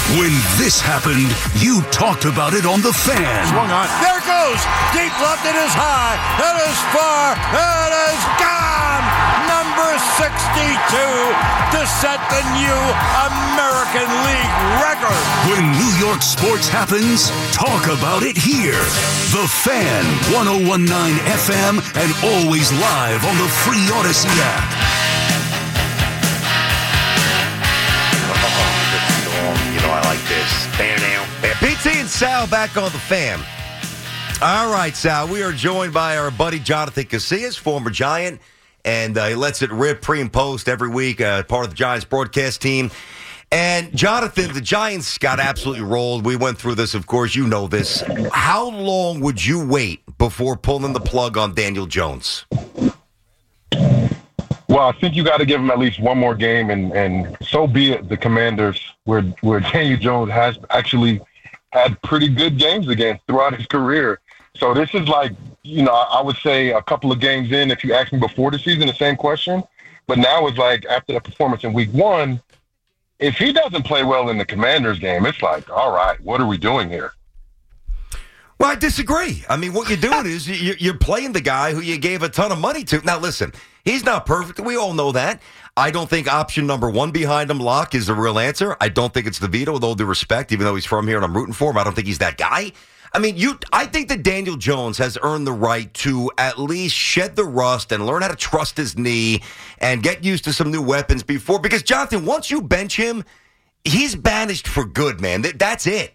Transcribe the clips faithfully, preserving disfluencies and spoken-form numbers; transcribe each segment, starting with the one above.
When this happened, you talked about it on The Fan. Swung on. There goes. Deep left. It is high. It is far. It is gone. Number sixty-two to set the new American League record. When New York sports happens, talk about it here. The Fan, ten nineteen F M, and always live on the free Odyssey app. You know I like this. Bam, down, bam. P T and Sal back on The Fan. All right, Sal, we are joined by our buddy Jonathan Casillas, former Giant, and uh, he lets it rip pre and post every week, uh, part of the Giants broadcast team. And Jonathan, the Giants got absolutely rolled. We went through this, of course, you know this. How long would you wait before pulling the plug on Daniel Jones? Well, I think you got to give him at least one more game, and, and so be it. The Commanders, where where Daniel Jones has actually had pretty good games against throughout his career. So this is like, you know, I would say a couple of games in, if you asked me before the season, the same question. But now it's like after that performance in week one, if he doesn't play well in the Commanders game, it's like, all right, what are we doing here? Well, I disagree. I mean, what you're doing is you're playing the guy who you gave a ton of money to. Now, listen, he's not perfect. We all know that. I don't think option number one behind him, Locke, is the real answer. I don't think it's DeVito, with all due respect, even though he's from here and I'm rooting for him. I don't think he's that guy. I mean, you. I think that Daniel Jones has earned the right to at least shed the rust and learn how to trust his knee and get used to some new weapons before. Because, Jonathan, once you bench him, he's banished for good, man. That's it.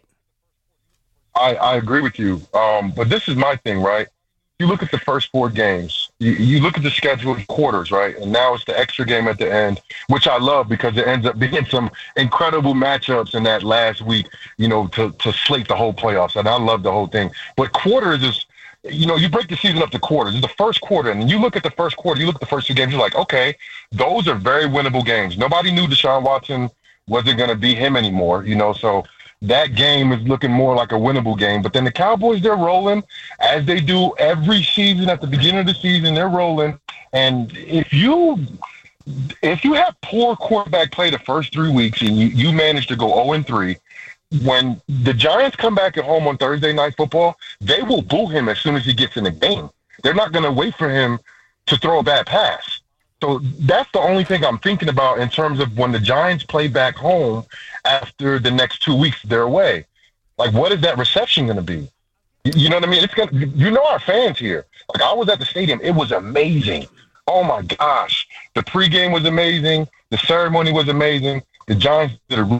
I, I agree with you. Um, but this is my thing, right? You look at the first four games. You, you look at the schedule in quarters, right? And now it's the extra game at the end, which I love because it ends up being some incredible matchups in that last week, you know, to, to slate the whole playoffs. And I love the whole thing. But quarters is, you know, you break the season up to quarters. It's the first quarter. And you look at the first quarter, you look at the first two games, you're like, okay, those are very winnable games. Nobody knew Deshaun Watson wasn't going to be him anymore, you know, so that game is looking more like a winnable game. But then the Cowboys, they're rolling, as they do every season. At the beginning of the season, they're rolling. And if you if you have poor quarterback play the first three weeks and you, you manage to go oh and three, when the Giants come back at home on Thursday Night Football, they will boo him as soon as he gets in the game. They're not going to wait for him to throw a bad pass. So that's the only thing I'm thinking about in terms of when the Giants play back home after the next two weeks they're away. Like, what is that reception going to be? You know what I mean? It's gonna, you know our fans here. Like, I was at the stadium. It was amazing. Oh, my gosh. The pregame was amazing. The ceremony was amazing. The Giants did a really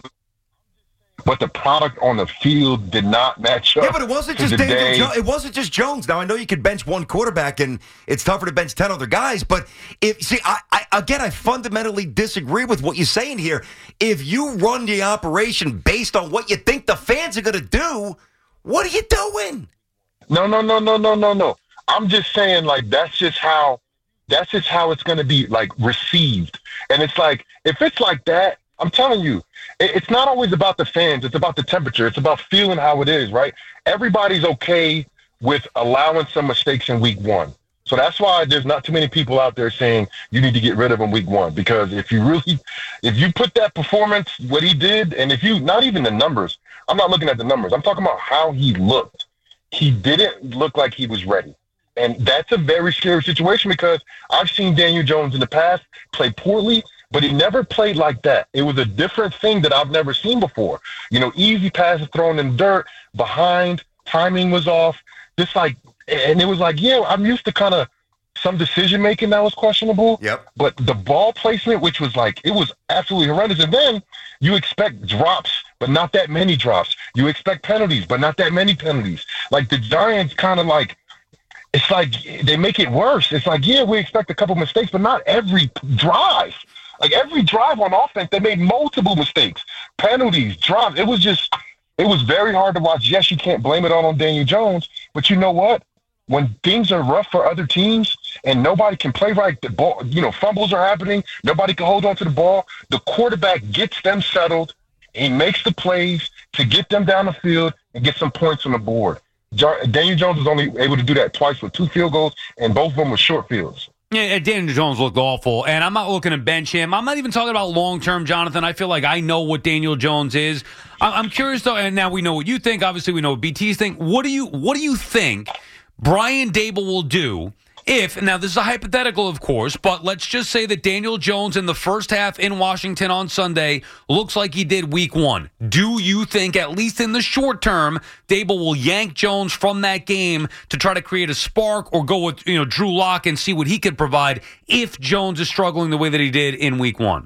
but the product on the field did not match up. Yeah, but it wasn't just Daniel jo- It wasn't just Jones. Now I know you could bench one quarterback, and it's tougher to bench ten other guys. But if see, I, I again, I fundamentally disagree with what you're saying here. If you run the operation based on what you think the fans are going to do, what are you doing? No, no, no, no, no, no, no. I'm just saying, like that's just how that's just how it's going to be like received. And it's like if it's like that. I'm telling you, it's not always about the fans. It's about the temperature. It's about feeling how it is, right? Everybody's okay with allowing some mistakes in week one. So that's why there's not too many people out there saying you need to get rid of him week one. Because if you really, if you put that performance, what he did, and if you, not even the numbers, I'm not looking at the numbers. I'm talking about how he looked. He didn't look like he was ready. And that's a very scary situation because I've seen Daniel Jones in the past play poorly, but he never played like that. It was a different thing that I've never seen before. You know, easy passes thrown in dirt, behind, timing was off. Just like, and it was like, yeah, I'm used to kind of some decision-making that was questionable. Yep. But the ball placement, which was like, it was absolutely horrendous. And then you expect drops, but not that many drops. You expect penalties, but not that many penalties. Like the Giants kind of like, it's like they make it worse. It's like, yeah, we expect a couple mistakes, but not every drive. Like every drive on offense, they made multiple mistakes, penalties, drops. It was just, it was very hard to watch. Yes, you can't blame it all on Daniel Jones, but you know what? When things are rough for other teams and nobody can play right, the ball, you know, fumbles are happening, nobody can hold on to the ball, the quarterback gets them settled, he makes the plays to get them down the field and get some points on the board. Daniel Jones was only able to do that twice with two field goals, and both of them were short fields. Yeah, Daniel Jones looked awful, and I'm not looking to bench him. I'm not even talking about long-term, Jonathan. I feel like I know what Daniel Jones is. I'm curious, though, and now we know what you think. Obviously, we know what B T's think. What do you What do you think Brian Daboll will do if, now this is a hypothetical, of course, but let's just say that Daniel Jones in the first half in Washington on Sunday looks like he did week one. Do you think, at least in the short term, Daboll will yank Jones from that game to try to create a spark, or go with, you know, Drew Lock and see what he could provide if Jones is struggling the way that he did in week one?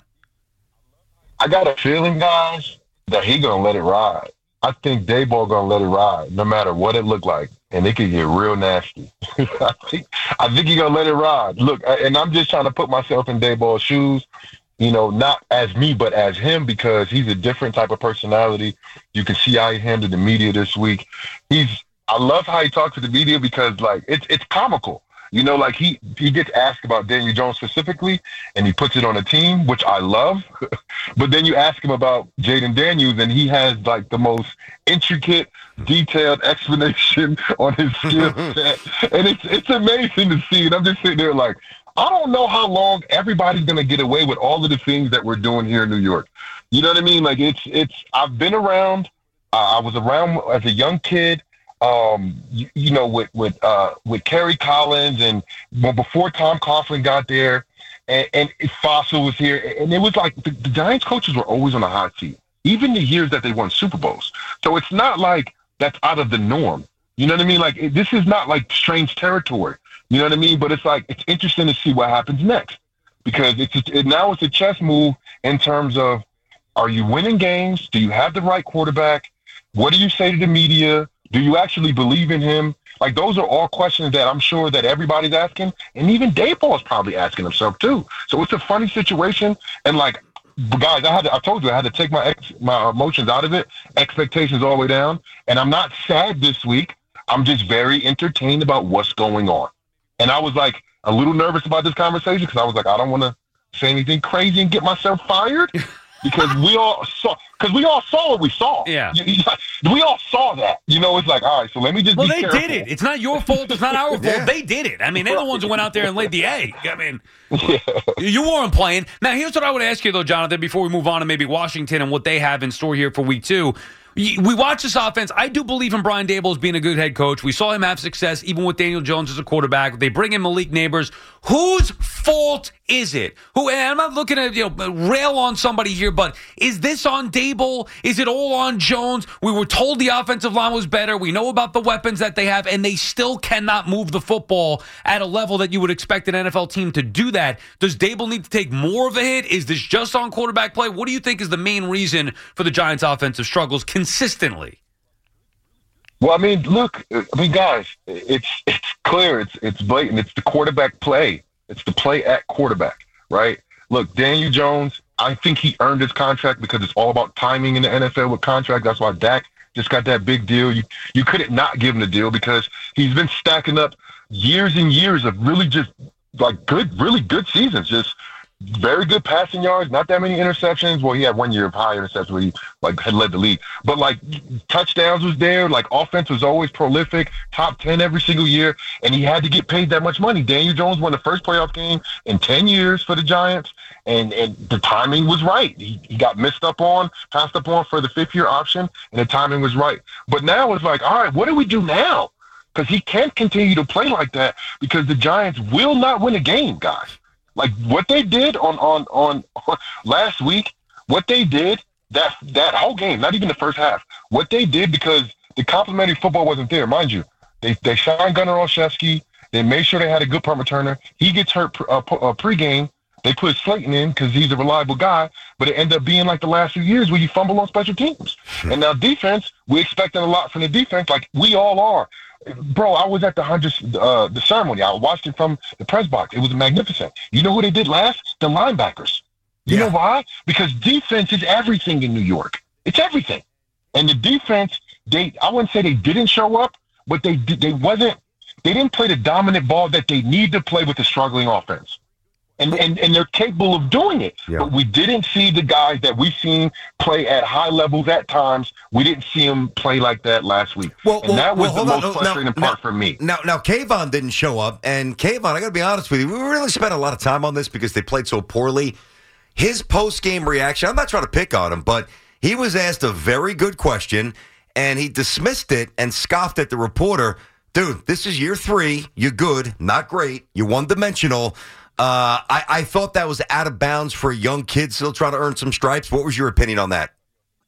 I got a feeling, guys, that he going to let it ride. I think Daboll going to let it ride, no matter what it looked like. And it could get real nasty. I think I think he's going to let it ride. Look, and I'm just trying to put myself in Daboll's shoes, you know, not as me, but as him, because he's a different type of personality. You can see how he handled the media this week. He's, I love how he talks to the media, because, like, it's it's comical. You know, like, he, he gets asked about Daniel Jones specifically, and he puts it on a team, which I love. But then you ask him about Jaden Daniels, and he has, like, the most intricate, detailed explanation on his skill set. And it's it's amazing to see. And I'm just sitting there like, I don't know how long everybody's going to get away with all of the things that we're doing here in New York. You know what I mean? Like, it's, it's I've been around. Uh, I was around as a young kid. Um, you, you know, with with uh, with Kerry Collins, and well, before Tom Coughlin got there, and, and Fossil was here, and it was like the, the Giants coaches were always on the hot seat, even the years that they won Super Bowls. So it's not like that's out of the norm. You know what I mean? Like, it, this is not like strange territory. You know what I mean? But it's like, it's interesting to see what happens next, because it's it, now it's a chess move in terms of, are you winning games? Do you have the right quarterback? What do you say to the media? Do you actually believe in him? Like, those are all questions that I'm sure that everybody's asking, and even Daboll is probably asking himself too. So it's a funny situation, and like, guys, I had to, I told you I had to take my ex, my emotions out of it, expectations all the way down, and I'm not sad this week. I'm just very entertained about what's going on, and I was like a little nervous about this conversation, because I was like, I don't want to say anything crazy and get myself fired. Because we all saw, because we all saw what we saw. Yeah, we all saw that. You know, it's like, all right, so let me just. Well, be they careful. did it. It's not your fault. It's not our fault. Yeah. They did it. I mean, they're the ones who went out there and laid the egg. I mean, yeah. You weren't playing. Now, here's what I would ask you, though, Jonathan, before we move on to maybe Washington and what they have in store here for week two. We watch this offense. I do believe in Brian Daboll as being a good head coach. We saw him have success even with Daniel Jones as a quarterback. They bring in Malik Neighbors. Whose fault is it? Who? And I'm not looking to, you know, rail on somebody here, but is this on Daboll? Is it all on Jones? We were told the offensive line was better. We know about the weapons that they have, and they still cannot move the football at a level that you would expect an N F L team to do that. Does Daboll need to take more of a hit? Is this just on quarterback play? What do you think is the main reason for the Giants' offensive struggles consistently? Well, I mean, look, I mean, guys, it's it's clear, it's it's blatant. It's the quarterback play. It's the play at quarterback, right? Look, Daniel Jones, I think he earned his contract, because it's all about timing in the N F L with contract. That's why Dak just got that big deal. You you couldn't not give him the deal, because he's been stacking up years and years of really just like good, really good seasons, just very good passing yards, not that many interceptions. Well, he had one year of high interceptions where he like had led the league, but like touchdowns was there. Like, offense was always prolific, top ten every single year, and he had to get paid that much money. Daniel Jones won the first playoff game in ten years for the Giants, and and the timing was right. He, he got missed up on, passed up on for the fifth year option, and the timing was right. But now it's like, all right, what do we do now? Because he can't continue to play like that, because the Giants will not win a game, guys. Like, what they did on, on, on, on last week, what they did, that that whole game, not even the first half, what they did, because the complimentary football wasn't there. Mind you, they they signed Gunnar Olszewski. They made sure they had a good punt returner. He gets hurt uh, uh, pregame. They put Slayton in because he's a reliable guy, but it ended up being like the last few years where you fumble on special teams. And now defense, we expected a lot from the defense, like we all are. Bro, I was at the hundredth, uh, the ceremony. I watched it from the press box. It was magnificent. You know who they did last? The linebackers. You yeah. know why? Because defense is everything in New York. It's everything. And the defense, they I wouldn't say they didn't show up, but they they wasn't they didn't play the dominant ball that they need to play with the struggling offense. And, and and they're capable of doing it. Yeah. But we didn't see the guys that we've seen play at high levels at times. We didn't see them play like that last week. Well, and well, that was well, the hold most on. frustrating now, part now, for me. Now, now, Kayvon didn't show up. And Kayvon, I got to be honest with you, we really spent a lot of time on this because they played so poorly. His post-game reaction, I'm not trying to pick on him, but he was asked a very good question, and he dismissed it and scoffed at the reporter. Dude, this is year three. You're good, not great. You're one-dimensional. Uh, I, I thought that was out of bounds for a young kid still trying to earn some stripes. What was your opinion on that?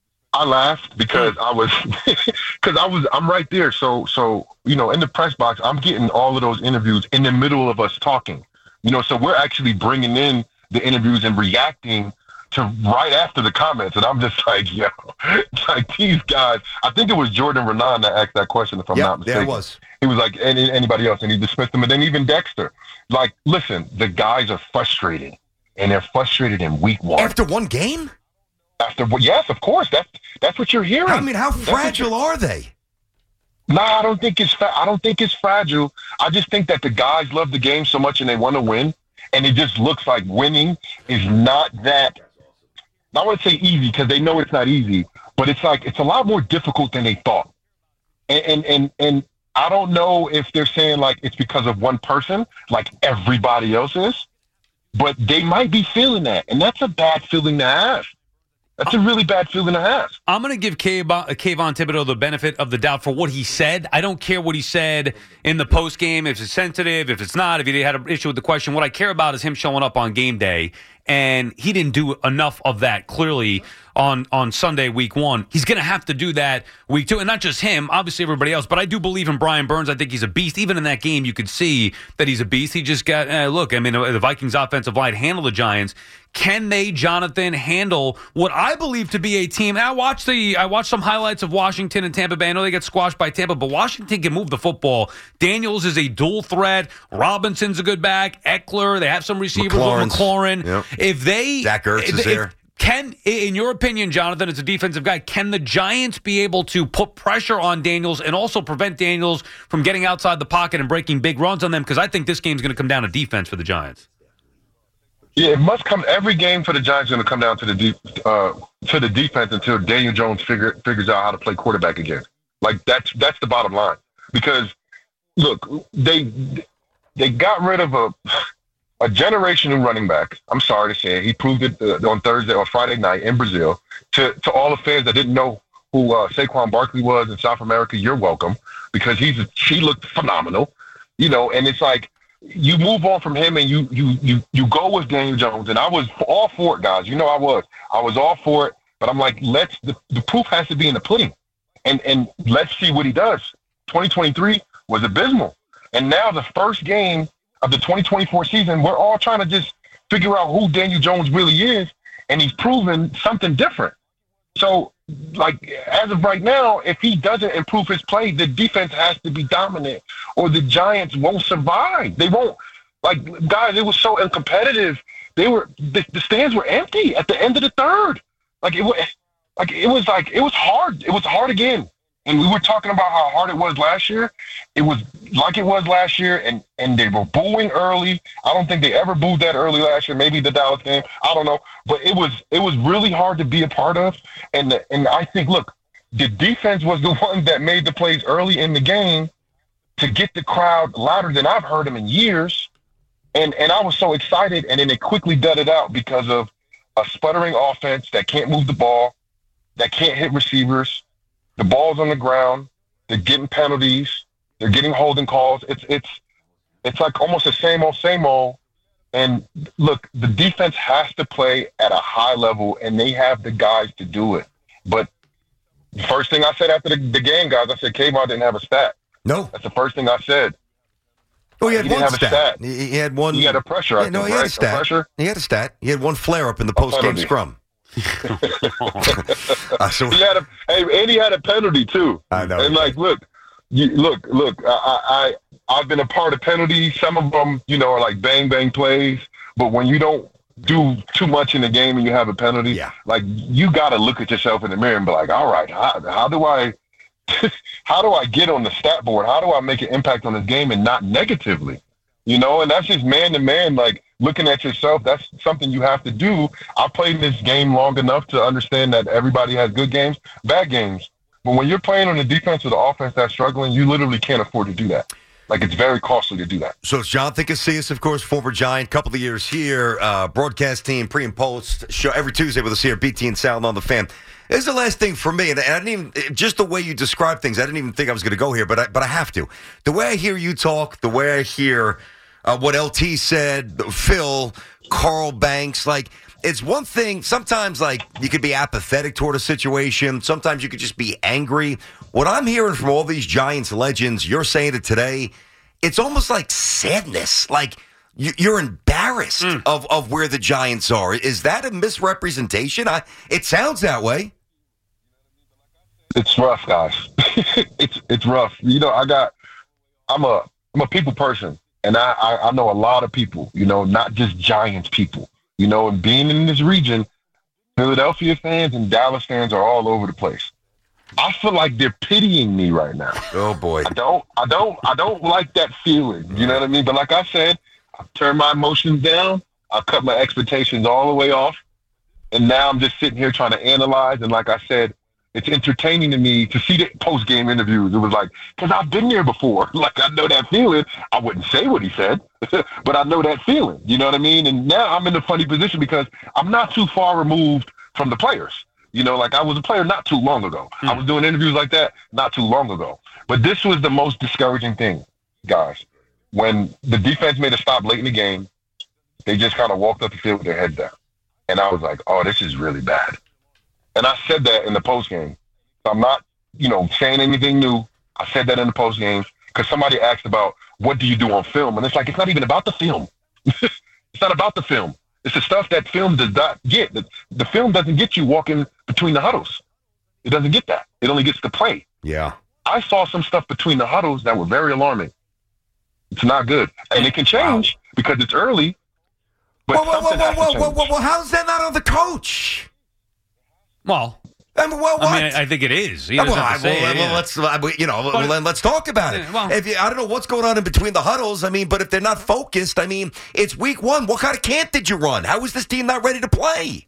I laughed because I was, because I was, I'm right there. So, so you know, in the press box, I'm getting all of those interviews in the middle of us talking. You know, so we're actually bringing in the interviews and reacting to right after the comments, and I'm just like, yo, like these guys. I think it was Jordan Renan that asked that question, if I'm yep, not mistaken. Yeah, it was. He was like, any, anybody else, and he dismissed them. And then even Dexter, like, listen, the guys are frustrated, and they're frustrated in week one. After one game? After yes, of course. That's that's what you're hearing. I mean, how fragile are they? No, nah, I don't think it's fa- I don't think it's fragile. I just think that the guys love the game so much and they want to win, and it just looks like winning is not that. I want to say easy because they know it's not easy, but it's like it's a lot more difficult than they thought. And and and, and I don't know if they're saying like it's because of one person, like everybody else is, but they might be feeling that, and that's a bad feeling to have. That's a really bad feeling to have. I'm going to give Kayvon, Kayvon Thibodeau the benefit of the doubt for what he said. I don't care what he said in the postgame, if it's sensitive, if it's not, if he had an issue with the question. What I care about is him showing up on game day, and he didn't do enough of that, clearly, on, on Sunday, week one. He's going to have to do that week two, and not just him, obviously everybody else, but I do believe in Brian Burns. I think he's a beast. Even in that game, you could see that he's a beast. He just got, uh, look, I mean, the Vikings offensive line handle the Giants. Can they, Jonathan, handle what I believe to be a team? I watched the I watched some highlights of Washington and Tampa Bay. I know they got squashed by Tampa, but Washington can move the football. Daniels is a dual threat. Robinson's a good back. Eckler, they have some receivers with McLaurin. Yep. If they Zach Ertz if, is there. Can, in your opinion, Jonathan, as a defensive guy, can the Giants be able to put pressure on Daniels and also prevent Daniels from getting outside the pocket and breaking big runs on them? Because I think this game's going to come down to defense for the Giants. Yeah, it must come. Every game for the Giants is going to come down to the deep, uh, to the defense until Daniel Jones figure, figures out how to play quarterback again. Like that's that's the bottom line. Because look, they they got rid of a a generation of running back. I'm sorry to say it. He proved it uh, on Thursday or Friday night in Brazil to to all the fans that didn't know who uh, Saquon Barkley was in South America. You're welcome, because he's he looked phenomenal, you know. And it's like, you move on from him and you you you you go with Daniel Jones, and I was all for it, guys. You know I was. I was all for it, but I'm like, let's the, the proof has to be in the pudding, and and let's see what he does. twenty twenty-three was abysmal, and now the first game of the twenty twenty-four season, we're all trying to just figure out who Daniel Jones really is, and he's proven something different. So, like, as of right now, if he doesn't improve his play, the defense has to be dominant, or the Giants won't survive. They won't. Like, guys, it was so uncompetitive. They were the, the stands were empty at the end of the third. Like it was, like it was like it was hard. It was hard again. And we were talking about how hard it was last year. It was like it was last year, and, and they were booing early. I don't think they ever booed that early last year. Maybe the Dallas game. I don't know. But it was it was really hard to be a part of. And the, and I think, look, the defense was the one that made the plays early in the game to get the crowd louder than I've heard them in years. And and I was so excited, and then it quickly dudded out because of a sputtering offense that can't move the ball, that can't hit receivers. The ball's on the ground. They're getting penalties. They're getting holding calls. It's it's it's like almost the same old, same old. And look, the defense has to play at a high level, and they have the guys to do it. But the first thing I said after the, the game, guys, I said Kayvon didn't have a stat. No. That's the first thing I said. Oh, he had he one didn't have stat. a stat. He, he had one. He had a pressure, I yeah, think, no, he right? had a stat. A pressure? He had a stat. He had one flare up in the post game scrum. uh, so, he had a, hey, and he had a penalty too. I know. And like, look, you, look, look. I, I, I've been a part of penalties. Some of them, you know, are like bang bang plays. But when you don't do too much in the game and you have a penalty, yeah. like you got to look at yourself in the mirror and be like, all right, how, how do I, how do I get on the stat board? How do I make an impact on this game and not negatively? You know, and that's just man to man. Like, looking at yourself, that's something you have to do. I played this game long enough to understand that everybody has good games, bad games. But when you're playing on a defense or the offense that's struggling, you literally can't afford to do that. Like, it's very costly to do that. So it's Jonathan Casillas, of course, former Giant, couple of years here, uh, broadcast team, pre and post, show every Tuesday with us here, B T and Sal on the Fan. This is the last thing for me, and I didn't even, just the way you describe things, I didn't even think I was going to go here, but I, but I have to. The way I hear you talk, the way I hear uh, what L T said, Phil, Carl Banks, like, it's one thing, sometimes, like, you could be apathetic toward a situation. Sometimes you could just be angry. What I'm hearing from all these Giants legends, you're saying it today, it's almost like sadness. Like, you, you're embarrassed mm. of, of where the Giants are. Is that a misrepresentation? I, it sounds that way. It's rough, guys. it's it's rough. You know, I got, I'm a, I'm a people person, and I, I, I know a lot of people, you know, not just Giants people. You know, and being in this region, Philadelphia fans and Dallas fans are all over the place. I feel like they're pitying me right now. Oh boy. I don't I don't I don't like that feeling. You know what I mean? But like I said, I turned my emotions down, I cut my expectations all the way off, and now I'm just sitting here trying to analyze, and like I said, it's entertaining to me to see the post-game interviews. It was like, because I've been there before. Like, I know that feeling. I wouldn't say what he said, but I know that feeling. You know what I mean? And now I'm in a funny position because I'm not too far removed from the players. You know, like I was a player not too long ago. Mm. I was doing interviews like that not too long ago. But this was the most discouraging thing, guys. When the defense made a stop late in the game, they just kind of walked up the field with their heads down. And I was like, oh, this is really bad. And I said that in the postgame. So I'm not, you know, saying anything new. I said that in the postgame because somebody asked about what do you do on film. And it's like, it's not even about the film. It's not about the film. It's the stuff that film does not get. The, the film doesn't get you walking between the huddles. It doesn't get that. It only gets the play. Yeah. I saw some stuff between the huddles that were very alarming. It's not good. And it can change wow. because it's early. But whoa, whoa, whoa, whoa, whoa, whoa, whoa, how's that not on the coach? Well, I mean, well, I, mean, I think it is. He well, have to say well, it, well, yeah. let's uh, you know, but, well, let's talk about it. Well, if you, I don't know what's going on in between the huddles. I mean, but if they're not focused, I mean, it's week one. What kind of camp did you run? How is this team not ready to play?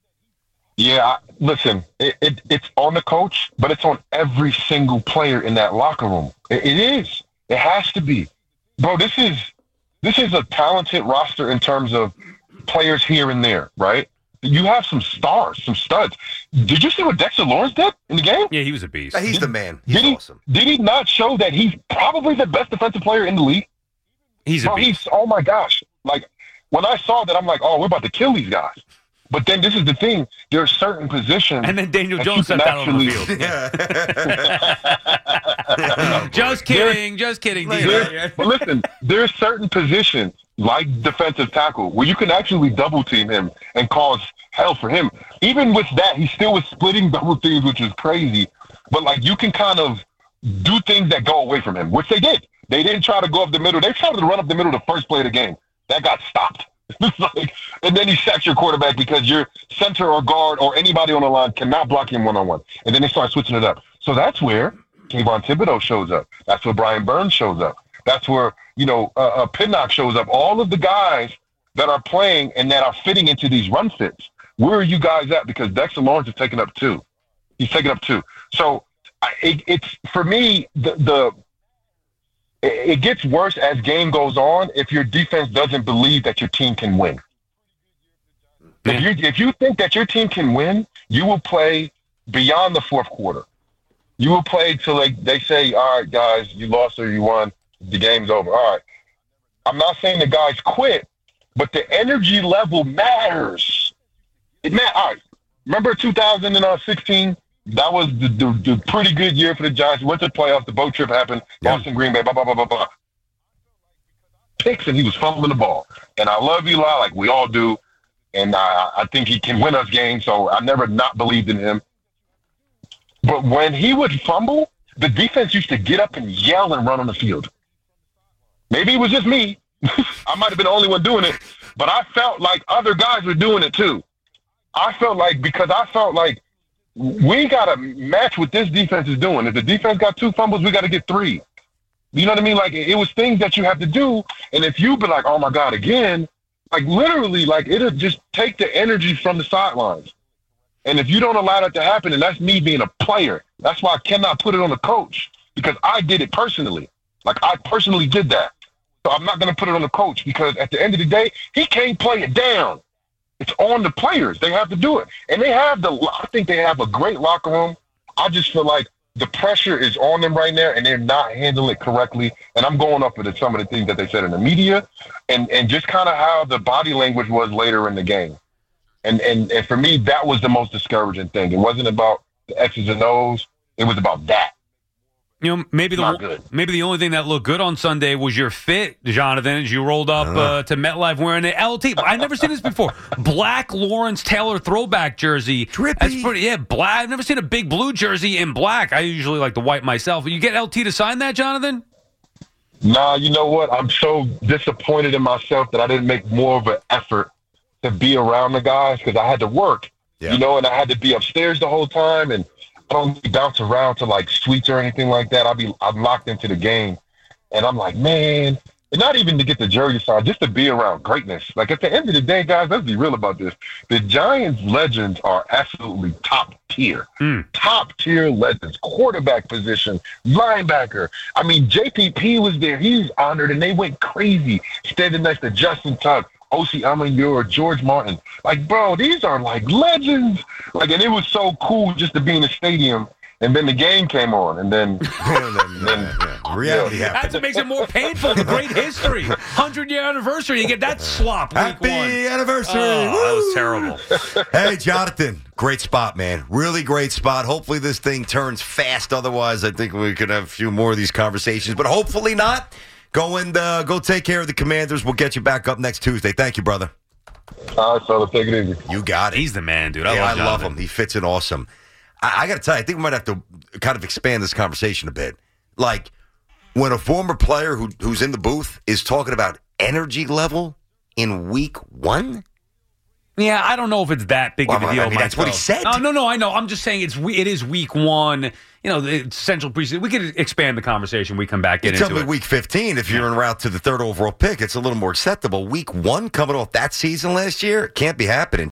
Yeah, I, listen, it, it, it's on the coach, but it's on every single player in that locker room. It, it is. It has to be, bro. This is this is a talented roster in terms of players here and there, right? You have some stars, some studs. Did you see what Dexter Lawrence did in the game? Yeah, he was a beast. Yeah, he's did, the man. He's did he, awesome. Did he not show that he's probably the best defensive player in the league? He's a Bro, beast. He's, oh, my gosh. Like, when I saw that, I'm like, oh, we're about to kill these guys. But then this is the thing. There are certain positions. And then Daniel Jones sat down on the field. Yeah. just kidding. Just kidding. There, but listen, there's certain positions like defensive tackle where you can actually double team him and cause hell for him. Even with that, he still was splitting double teams, which is crazy. But like you can kind of do things that go away from him, which they did. They didn't try to go up the middle. They tried to run up the middle the first play of the game. That got stopped. like, and then he sacks your quarterback because your center or guard or anybody on the line cannot block him one-on-one. And then they start switching it up. So that's where Kayvon Thibodeau shows up. That's where Brian Burns shows up. That's where, you know, uh, uh, Pinnock shows up. All of the guys that are playing and that are fitting into these run fits. Where are you guys at? Because Dexter Lawrence is taking up two. He's taking up two. So it, it's, for me, the, the it gets worse as game goes on if your defense doesn't believe that your team can win. Yeah. If you if you think that your team can win, you will play beyond the fourth quarter. You will play till like they say, all right, guys, you lost or you won. The game's over. All right. I'm not saying the guys quit, but the energy level matters. It matters. All right. Remember two thousand sixteen? That was the, the, the pretty good year for the Giants. We went to the playoffs. The boat trip happened. Yeah. Boston, Green Bay, blah, blah, blah, blah, blah. Picks, and he was fumbling the ball. And I love Eli like we all do. And I, I think he can win us games, so I never not believed in him. But when he would fumble, the defense used to get up and yell and run on the field. Maybe it was just me. I might have been the only one doing it. But I felt like other guys were doing it too. I felt like, because I felt like, we got to match what this defense is doing. If the defense got two fumbles, we got to get three. You know what I mean? Like, it was things that you have to do. And if you be like, oh, my God, again, Like literally, like it'll just take the energy from the sidelines. And if you don't allow that to happen, and that's me being a player, that's why I cannot put it on the coach, because I did it personally. Like I personally did that. So I'm not going to put it on the coach, because at the end of the day, he can't play it down. It's on the players. They have to do it. And they have the, I think they have a great locker room. I just feel like the pressure is on them right now, and they're not handling it correctly. And I'm going up with some of the things that they said in the media, and, and just kind of how the body language was later in the game. And, and and for me, that was the most discouraging thing. It wasn't about the X's and O's. It was about that. You know, maybe Not the good. maybe the only thing that looked good on Sunday was your fit, Jonathan, as you rolled up uh, to MetLife wearing an L T. I've never seen this before. Black Lawrence Taylor throwback jersey. Drippy. That's pretty, yeah, black. I've never seen a big blue jersey in black. I usually like the white myself. You get L T to sign that, Jonathan? Nah, you know what? I'm so disappointed in myself that I didn't make more of an effort to be around the guys, because I had to work, Yeah. you know, and I had to be upstairs the whole time, and I don't bounce around to like suites or anything like that. I'll be I'm locked into the game, and I'm like, man, and not even to get the jersey signed, just to be around greatness. Like at the end of the day, guys, let's be real about this. The Giants legends are absolutely top tier, Mm. top tier legends. Quarterback position, linebacker. I mean, J P P was there. He was honored, and they went crazy standing next to Justin Tuck, O C Amenyor, George Martin. Like, bro, these are like legends. Like, and it was so cool just to be in the stadium. And then the game came on, and then, and then, yeah, yeah. reality Yeah. That's happened. what makes it more painful. The great history. hundred-year anniversary. You get that slop week Happy one. anniversary. Oh, that was terrible. Hey, Jonathan, great spot, man. Really great spot. Hopefully this thing turns fast. Otherwise, I think we could have a few more of these conversations, but hopefully not. Go and uh, go take care of the Commanders. We'll get you back up next Tuesday. Thank you, brother. all right, fellas, take it easy. You got it. He's the man, dude. I yeah, love I love Jonathan. him. He fits in awesome. I, I got to tell you, I think we might have to kind of expand this conversation a bit. Like, when a former player who who's in the booth is talking about energy level in week one, Yeah, I don't know if it's that big Well, of a I deal. mean, that's what he myself. said. No, no, no. I know. I'm just saying it's we- it is week one. You know, the central preseason. We could expand the conversation. We come back you in tell into me it. week fifteen, if you're en route to the third overall pick, it's a little more acceptable. Week one, coming off that season last year, it can't be happening.